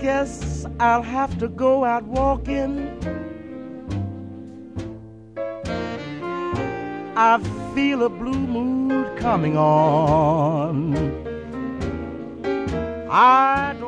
guess I'll have to go out walking. I feel a blue mood coming on. I